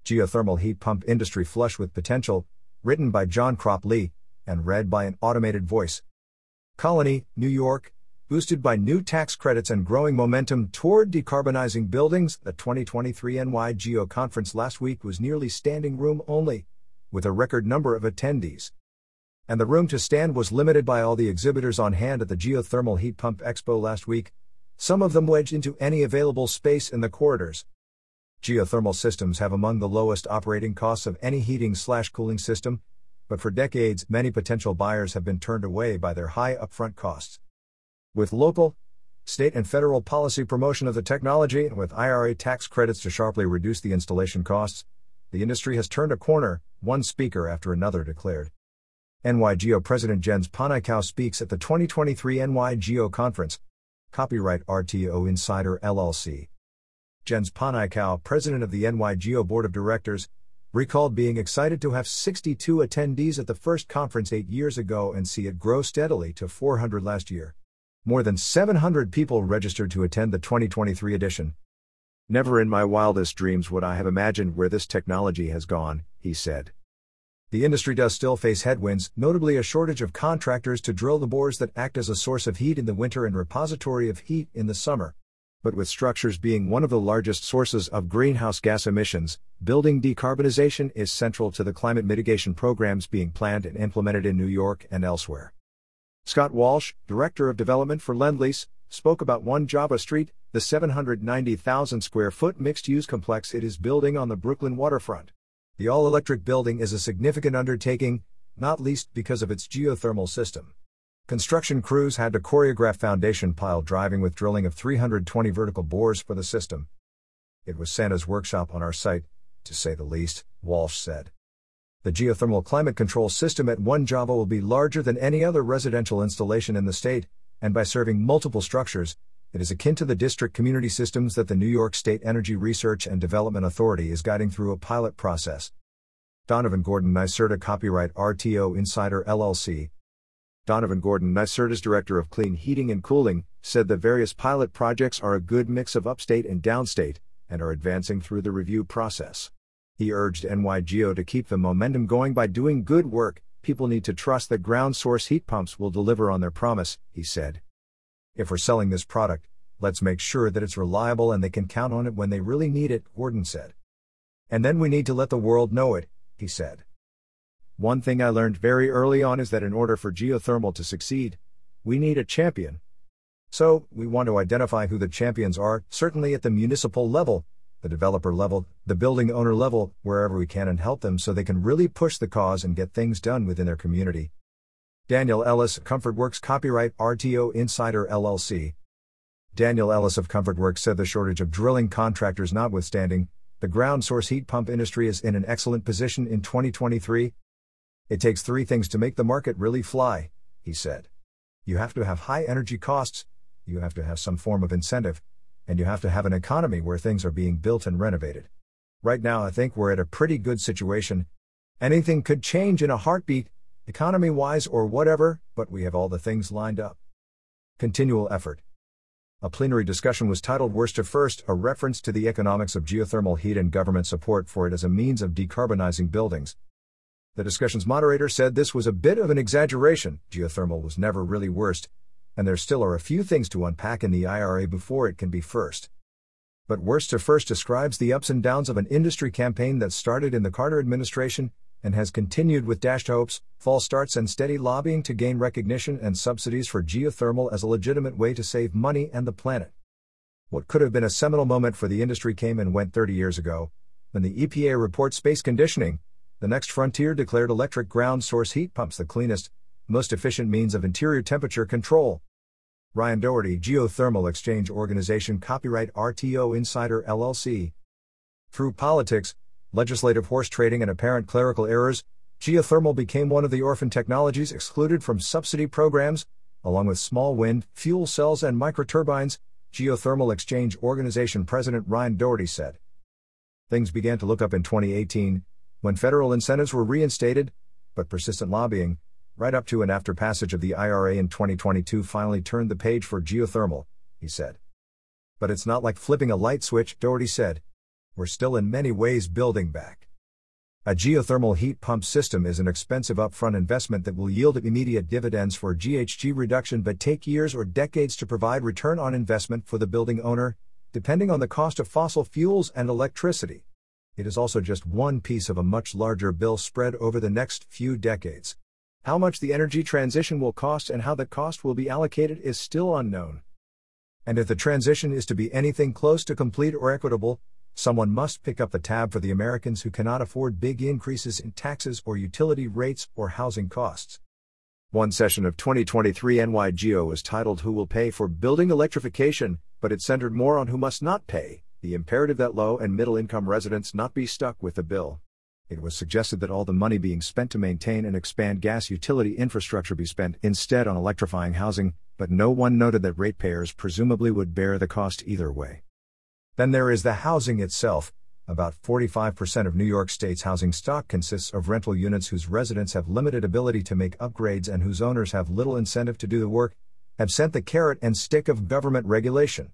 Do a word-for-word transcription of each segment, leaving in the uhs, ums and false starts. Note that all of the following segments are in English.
Geothermal Heat Pump Industry Flush with Potential, written by John Crop Lee, and read by an automated voice. Colony, New York, boosted by new tax credits and growing momentum toward decarbonizing buildings. The twenty twenty-three N Y Geo conference last week was nearly standing room only, with a record number of attendees. And the room to stand was limited by all the exhibitors on hand at the Geothermal Heat Pump Expo last week, some of them wedged into any available space in the corridors. Geothermal systems have among the lowest operating costs of any heating-slash-cooling system, but for decades many potential buyers have been turned away by their high upfront costs. With local, state and federal policy promotion of the technology and with I R A tax credits to sharply reduce the installation costs, the industry has turned a corner, one speaker after another declared. N Y Geo President Jens Panikau speaks at the twenty twenty-three N Y Geo conference. Copyright R T O Insider L L C. Jens Panikau, president of the N Y Geo Board of Directors, recalled being excited to have sixty-two attendees at the first conference eight years ago and see it grow steadily to four hundred last year. More than seven hundred people registered to attend the twenty twenty-three edition. "Never in my wildest dreams would I have imagined where this technology has gone," he said. The industry does still face headwinds, notably a shortage of contractors to drill the bores that act as a source of heat in the winter and repository of heat in the summer. But with structures being one of the largest sources of greenhouse gas emissions, building decarbonization is central to the climate mitigation programs being planned and implemented in New York and elsewhere. Scott Walsh, Director of Development for Lendlease, spoke about One Java Street, the seven hundred ninety thousand square foot mixed-use complex it is building on the Brooklyn waterfront. The all-electric building is a significant undertaking, not least because of its geothermal system. Construction crews had to choreograph foundation pile driving with drilling of three hundred twenty vertical bores for the system. "It was Santa's workshop on our site, to say the least," Walsh said. The geothermal climate control system at One Java will be larger than any other residential installation in the state, and by serving multiple structures, it is akin to the district community systems that the New York State Energy Research and Development Authority is guiding through a pilot process. Donovan Gordon NYSERDA Copyright R T O Insider L L C. Donovan Gordon, NYSERDA's Director of Clean Heating and Cooling, said the various pilot projects are a good mix of upstate and downstate, and are advancing through the review process. He urged N Y Geo to keep the momentum going by doing good work. "People need to trust that ground source heat pumps will deliver on their promise," he said. "If we're selling this product, let's make sure that it's reliable and they can count on it when they really need it," Gordon said. "And then we need to let the world know it," he said. "One thing I learned very early on is that in order for geothermal to succeed, we need a champion. So, we want to identify who the champions are, certainly at the municipal level, the developer level, the building owner level, wherever we can, and help them so they can really push the cause and get things done within their community." Daniel Ellis, ComfortWorks Copyright R T O Insider L L C. Daniel Ellis of ComfortWorks said the shortage of drilling contractors notwithstanding, the ground source heat pump industry is in an excellent position in twenty twenty-three. "It takes three things to make the market really fly," he said. "You have to have high energy costs, you have to have some form of incentive, and you have to have an economy where things are being built and renovated. Right now I think we're at a pretty good situation. Anything could change in a heartbeat, economy-wise or whatever, but we have all the things lined up." Continual effort. A plenary discussion was titled Worst to First, a reference to the economics of geothermal heat and government support for it as a means of decarbonizing buildings. The discussion's moderator said this was a bit of an exaggeration. Geothermal was never really worst, and there still are a few things to unpack in the I R A before it can be first. But Worst to First describes the ups and downs of an industry campaign that started in the Carter administration and has continued with dashed hopes, false starts, and steady lobbying to gain recognition and subsidies for geothermal as a legitimate way to save money and the planet. What could have been a seminal moment for the industry came and went thirty years ago, when the E P A report Space Conditioning, the next frontier, declared electric ground source heat pumps the cleanest, most efficient means of interior temperature control. Ryan Doherty, Geothermal Exchange Organization Copyright R T O Insider L L C. Through politics, legislative horse trading, and apparent clerical errors, geothermal became one of the orphan technologies excluded from subsidy programs, along with small wind, fuel cells, and microturbines, Geothermal Exchange Organization President Ryan Doherty said. Things began to look up in twenty eighteen, when federal incentives were reinstated, but persistent lobbying, right up to and after passage of the I R A in twenty twenty-two, finally turned the page for geothermal, he said. But it's not like flipping a light switch, Doherty said. We're still in many ways building back. A geothermal heat pump system is an expensive upfront investment that will yield immediate dividends for G H G reduction but take years or decades to provide return on investment for the building owner, depending on the cost of fossil fuels and electricity. It is also just one piece of a much larger bill spread over the next few decades. How much the energy transition will cost and how that cost will be allocated is still unknown. And if the transition is to be anything close to complete or equitable, someone must pick up the tab for the Americans who cannot afford big increases in taxes or utility rates or housing costs. One session of twenty twenty-three N Y G O was titled "Who Will Pay for Building Electrification?" but it centered more on who must not pay, the imperative that low and middle income residents not be stuck with the bill. It was suggested that all the money being spent to maintain and expand gas utility infrastructure be spent instead on electrifying housing, but no one noted that ratepayers presumably would bear the cost either way. Then there is the housing itself. About forty-five percent of New York State's housing stock consists of rental units whose residents have limited ability to make upgrades and whose owners have little incentive to do the work, have sent the carrot and stick of government regulation.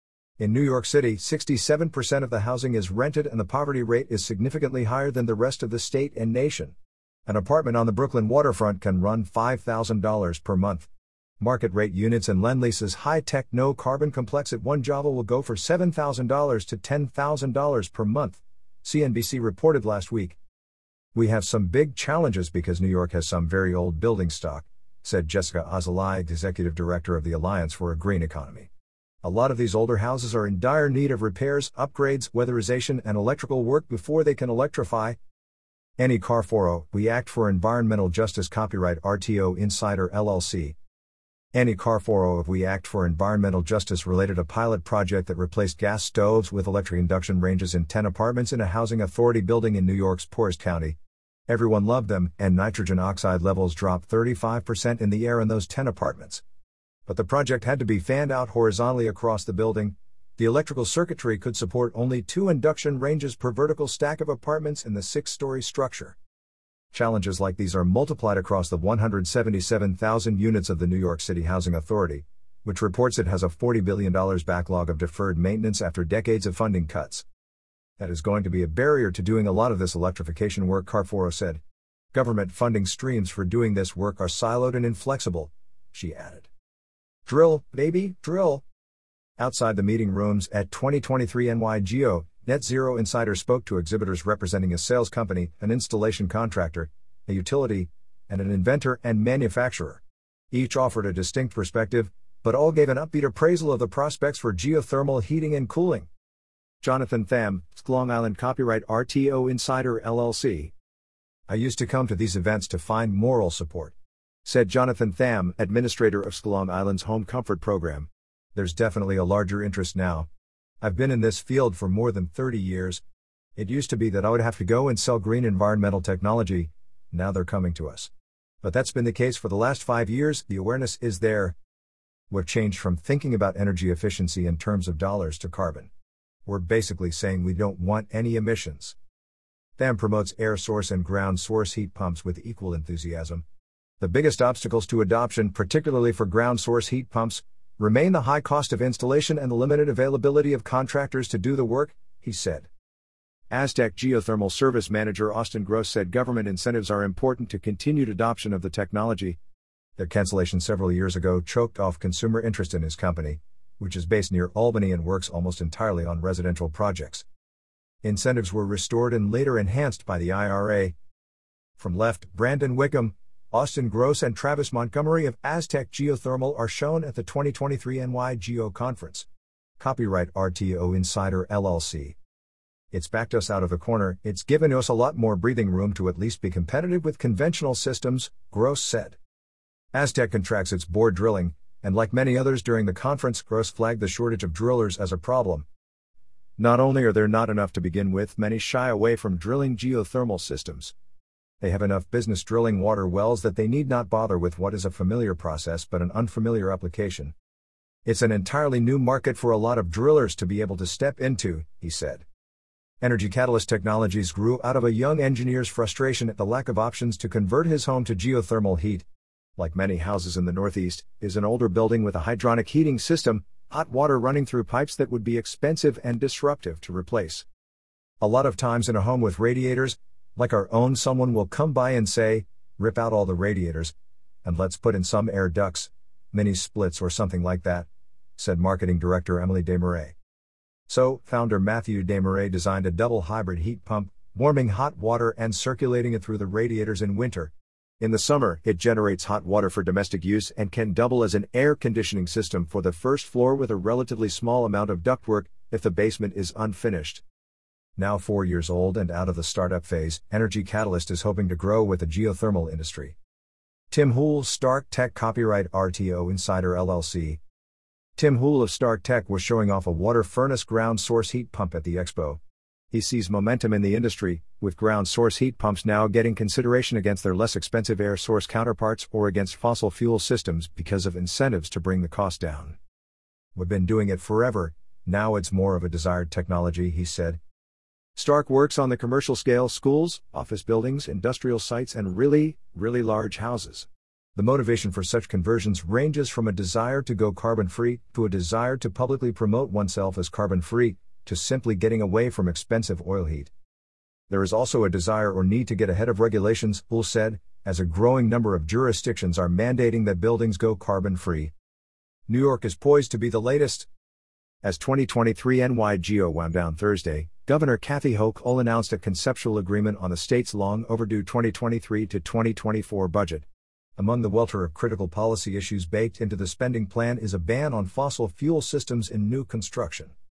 In New York City, sixty-seven percent of the housing is rented and the poverty rate is significantly higher than the rest of the state and nation. An apartment on the Brooklyn waterfront can run five thousand dollars per month. Market rate units and Lendlease's high-tech no-carbon complex at One Java will go for seven thousand dollars to ten thousand dollars per month, C N B C reported last week. We have some big challenges because New York has some very old building stock, said Jessica Azalai, executive director of the Alliance for a Green Economy. A lot of these older houses are in dire need of repairs, upgrades, weatherization, and electrical work before they can electrify. Annie Carforo, We Act for Environmental Justice Copyright R T O Insider L L C. Annie Carforo of We Act for Environmental Justice related a pilot project that replaced gas stoves with electric induction ranges in ten apartments in a housing authority building in New York's poorest county. Everyone loved them, and nitrogen oxide levels dropped thirty-five percent in the air in those ten apartments. But the project had to be fanned out horizontally across the building. The electrical circuitry could support only two induction ranges per vertical stack of apartments in the six-story structure. Challenges like these are multiplied across the one hundred seventy-seven thousand units of the New York City Housing Authority, which reports it has a forty billion dollars backlog of deferred maintenance after decades of funding cuts. That is going to be a barrier to doing a lot of this electrification work, Carforo said. Government funding streams for doing this work are siloed and inflexible, she added. Drill, baby, drill. Outside the meeting rooms at twenty twenty-three N Y G O, Net Zero Insider spoke to exhibitors representing a sales company, an installation contractor, a utility, and an inventor and manufacturer. Each offered a distinct perspective, but all gave an upbeat appraisal of the prospects for geothermal heating and cooling. Jonathan Tham, Long Island Copyright R T O Insider L L C. I used to come to these events to find moral support, said Jonathan Tham, administrator of Long Island's Home Comfort Program. There's definitely a larger interest now. I've been in this field for more than thirty years. It used to be that I would have to go and sell green environmental technology. Now they're coming to us. But that's been the case for the last five years, the awareness is there. We've changed from thinking about energy efficiency in terms of dollars to carbon. We're basically saying we don't want any emissions. Tham promotes air source and ground source heat pumps with equal enthusiasm. The biggest obstacles to adoption, particularly for ground source heat pumps, remain the high cost of installation and the limited availability of contractors to do the work, he said. Aztec Geothermal Service Manager Austin Gross said government incentives are important to continued adoption of the technology. Their cancellation several years ago choked off consumer interest in his company, which is based near Albany and works almost entirely on residential projects. Incentives were restored and later enhanced by the I R A. From left, Brandon Wickham, Austin Gross and Travis Montgomery of Aztec Geothermal are shown at the twenty twenty-three N Y G O conference. Copyright R T O Insider L L C. It's backed us out of the corner, it's given us a lot more breathing room to at least be competitive with conventional systems, Gross said. Aztec contracts its bore drilling, and like many others during the conference, Gross flagged the shortage of drillers as a problem. Not only are there not enough to begin with, many shy away from drilling geothermal systems. They have enough business drilling water wells that they need not bother with what is a familiar process but an unfamiliar application. It's an entirely new market for a lot of drillers to be able to step into, he said. Energy Catalyst Technologies grew out of a young engineer's frustration at the lack of options to convert his home to geothermal heat. Like many houses in the Northeast, is an older building with a hydronic heating system, hot water running through pipes that would be expensive and disruptive to replace. A lot of times in a home with radiators, like our own, someone will come by and say, rip out all the radiators, and let's put in some air ducts, mini splits or something like that, said marketing director Emily Desmarais. So, founder Matthew Desmarais designed a double hybrid heat pump, warming hot water and circulating it through the radiators in winter. In the summer, it generates hot water for domestic use and can double as an air conditioning system for the first floor with a relatively small amount of ductwork if the basement is unfinished. Now four years old and out of the startup phase, Energy Catalyst is hoping to grow with the geothermal industry. Tim Hool, Stark Tech Copyright R T O Insider L L C. Tim Hool of Stark Tech was showing off a water furnace ground source heat pump at the expo. He sees momentum in the industry, with ground source heat pumps now getting consideration against their less expensive air source counterparts or against fossil fuel systems because of incentives to bring the cost down. We've been doing it forever, now it's more of a desired technology, he said. Stark works on the commercial scale schools, office buildings, industrial sites, and really, really large houses. The motivation for such conversions ranges from a desire to go carbon-free, to a desire to publicly promote oneself as carbon-free, to simply getting away from expensive oil heat. There is also a desire or need to get ahead of regulations, Hool said, as a growing number of jurisdictions are mandating that buildings go carbon-free. New York is poised to be the latest. As twenty twenty-three N Y G O wound down Thursday, Governor Kathy Hochul announced a conceptual agreement on the state's long-overdue twenty twenty-three to twenty twenty-four budget. Among the welter of critical policy issues baked into the spending plan is a ban on fossil fuel systems in new construction.